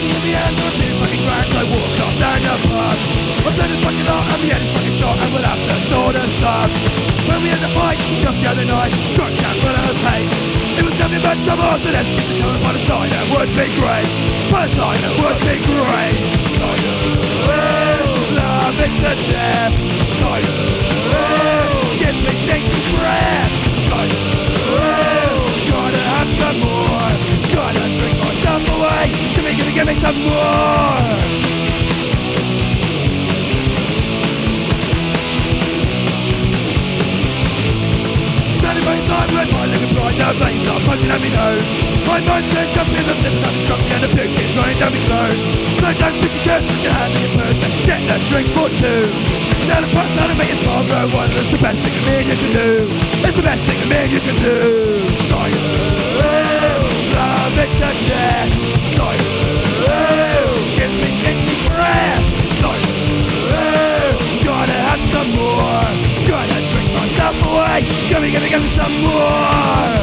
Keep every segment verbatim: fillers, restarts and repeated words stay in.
money in the end, I'm feeling fucking grand, so I walk off down the pub. I'm doing this fucking lot, and the end is fucking shot, and we'll have to sort us up. When we had a fight, just the other night, drunk and full of hate. It was nothing but trouble, so let's kiss each other by the side, that would be great. By the side, that would be great. So you love it to death. So you give me stinky breath. So you gotta have some more. Gotta drink myself away. Give me, give me, give me some more. Red, my living bright, the veins are poking at me nose. My mind's going jumping as I'm slipping up the scruffy and the puke is running down my clothes. So don't put your curse, put your hand in your purse and get the drinks for two. Now the price out of me is small, grow one, and it's the best thing a man you can do. It's the best thing a man you can do. So you love it to death. So you gives me stinky breath. So you gotta have some more. Gotta drink myself away. Give me, give me, give me some more.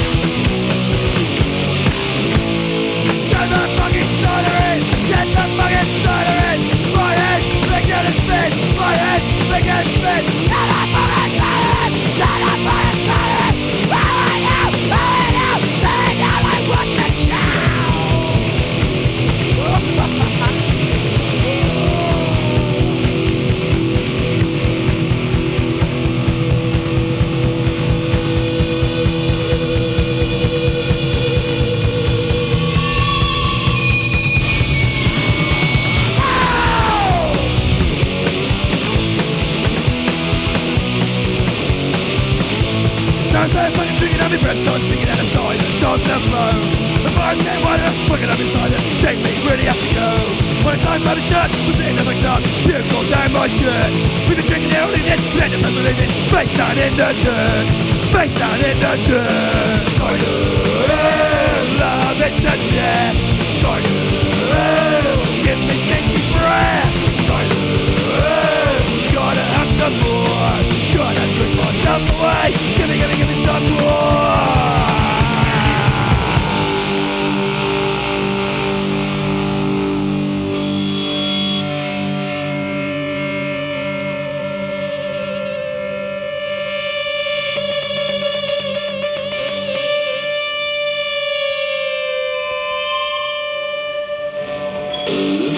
Get the fucking soda in. Get the fucking soda in. My head's big and it's spin. My head's big and it's spin. Get the fucking soda in. Get the fucking soda in. Right now, right now, right now, I wash it down. Now so I'm fucking drinking out my breath, starts singing out the side and starts to flow. The bar's getting wider, fucking up inside it, shake me, really have to go. When I tied my shirt, was sitting in my tub, puke all down my shirt. We've been drinking it, all in it, blend up and believing, face down in the dirt, face down in the dirt. So you love it to death. So you give me stinky breath. So you gotta have some more. Gotta drink myself away. Give me, give me, give me some more. Mm-hmm.